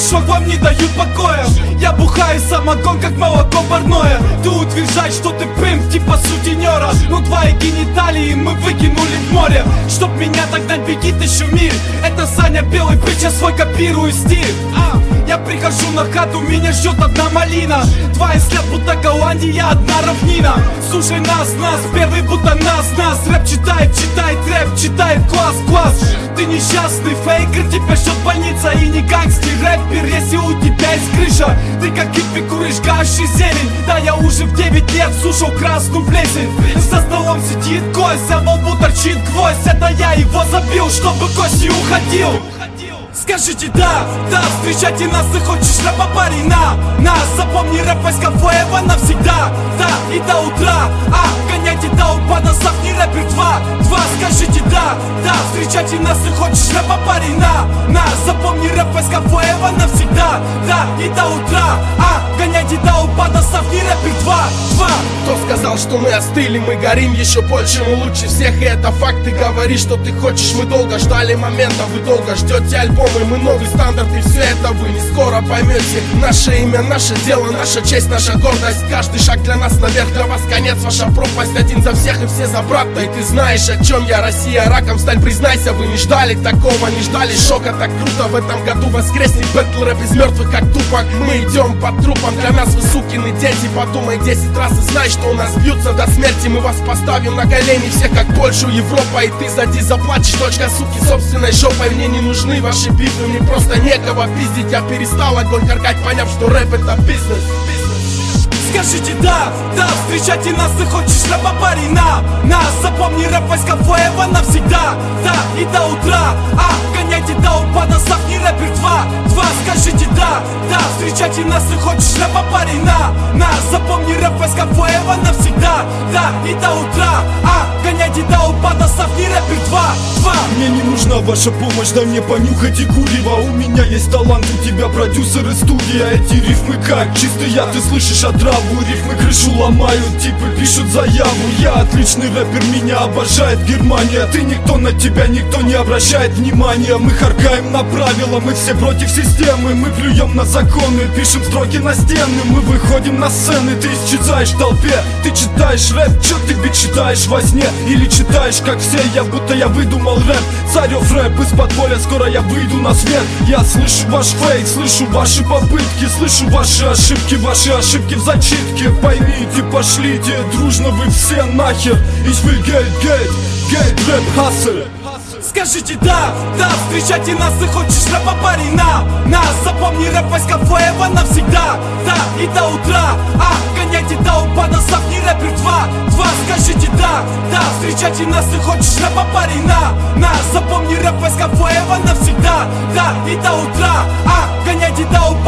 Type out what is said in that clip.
шок вам не дают покоя. Я бухаю самогон, как молоко парное. Ты утверждаешь, что ты прым, типа сутенера. Но твои гениталии мы выкинули в море. Чтоб меня догнать, беги ты еще в мире. Это Саня Белый, притча свой копирую стиль. Я прихожу на хату, меня ждет одна малина. Два взгляд, будто Голландия, одна равнина. Слушай нас, первый будто нас. Рэп читает рэп, читает класс. Ты несчастный фейкер, тебя ждет больница. И не гангстер рэпер, если у тебя есть крыша. Ты как хиппи куришь гаш и зелень. Да я уже в 9 лет слушал красную плесень. За столом сидит гость, а во лбу торчит гвоздь. Это я его забил, чтобы гость не уходил. Скажите да, встречайте нас, ты хочешь рэпа, парень, на запомни рэп войскового навсегда, да, и до утра, гоняйте до упада, не рэпер два, скажите да, встречайте нас, ты хочешь рэпа, парень, на запомни рэп войскового навсегда, да, и до утра, гоняйте до упада, не рэпер два. Кто сказал, что мы остыли, мы горим еще больше, мы лучше всех, и это факт. Ты говоришь, что ты хочешь, мы долго ждали момента, вы долго ждете альбомы, мы новый стандарт, и все это вы не скоро поймете. Наше имя, наше дело, наша честь, наша гордость. Каждый шаг для нас наверх, для вас конец, ваша пропасть. Один за всех и все за брата, и ты знаешь, о чем я. Россия раком сталь, признайся, вы не ждали такого, не ждали шока. Так круто, в этом году воскреснет бэтл рэп из мертвых, как Тупак. Мы идем по трупам, для нас вы сукины дети. Подумай 10 раз и знай, что у нас бьются до смерти. Мы вас поставим на колени, всех как Польшу, Европа. И ты сзади заплачешь, дочка суки, собственной жопой. Мне не нужны ваши битвы, мне просто некого пиздить. Я перестал огонь каркать, поняв, что рэп это бизнес. Скажите да, встречайте нас, ты хочешь рэпа, парень, на запомни рэп войскового навсегда, да, и до утра, гоняйте до упада, не рэпер два, скажите да, встречайте нас, ты хочешь рэпа, парень, на запомни рэп войскового навсегда, да, и до утра, гоняйте до упада, не рэпер два. Мне не нужна ваша помощь, дай мне понюхать и курева. У меня есть талант, у тебя продюсер и студия. Эти рифмы как чистый яд, ты слышишь отраву. Рифмы крышу ломают, типы пишут заяву. Я отличный рэпер, меня обожает Германия. Ты никто, на тебя никто не обращает внимания. Мы харкаем на правила, мы все против системы. Мы плюем на законы, пишем строки на стены. Мы выходим на сцены, ты исчезаешь в толпе. Ты читаешь рэп, чё ты ведь читаешь во сне? Или читаешь как все, будто я выдумал рэп. Царев рэп из подполья, скоро я выйду на свет. Я слышу ваш фейк, слышу ваши попытки, слышу ваши ошибки в зачитке. Поймите, пошлите, дружно вы все нахер. Ich will Geld, рэп, hustle. Скажите да, встречайте нас, ты хочешь рэпа, парень, на запомни рэп войскового навсегда, да, и до утра, гоняйте до упада, не рэпер два, скажите да, встречайте нас, ты хочешь рэпа, парень, на запомни рэп войскового навсегда, да, и до утра, гоняйте до упада.